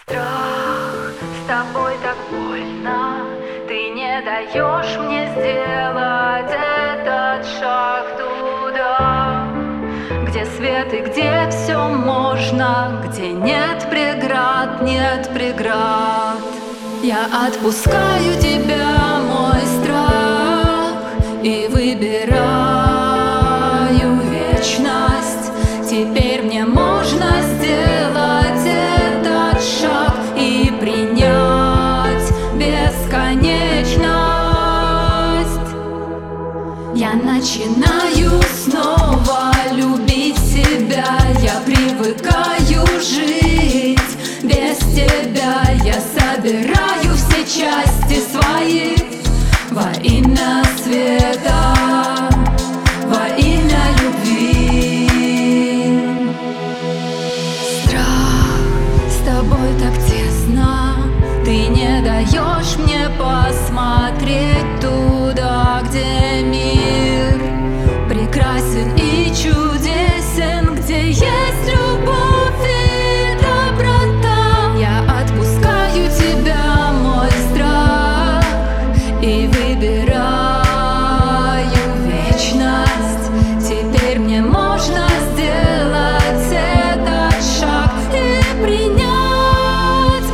Страх, с тобой так больно. Ты не даешь мне сделать этот шаг туда, где свет и где все можно, где нет преград, нет преград. Я отпускаю тебя, мой страх, и выбираю вечность. Теперь мне можно сделать этот шаг и принять бесконечность. Я начинаю снова любить себя. Я привыкаю жить без тебя. Я собираю все части свои во имя света, во имя любви. Страх, с тобой так тесно. Ты не даешь мне посмотреть туда, где мир прекрасен и чудесен, где есть любовь и доброта. Я отпускаю тебя, мой страх, и выбираю вечность. Теперь мне можно сделать этот шаг и принять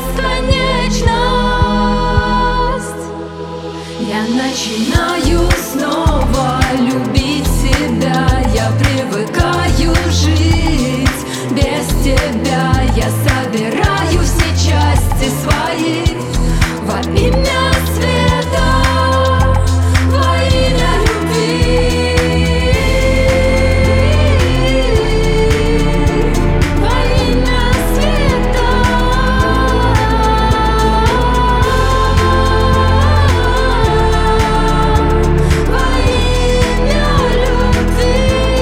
бесконечность. Я начинаю снова любить себя. Я привыкаю жить без тебя. Я собираю все части свои во имя света, во имя любви, во имя света, во имя любви.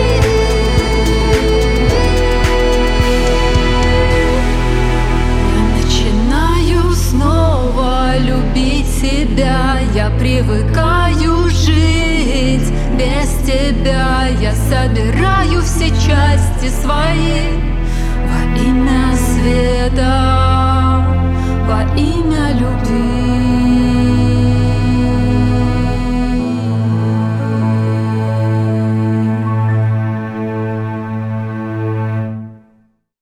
Я начинаю снова любить себя. Я привыкаю жить без тебя. Я собираю все части свои во имя света, во имя любви.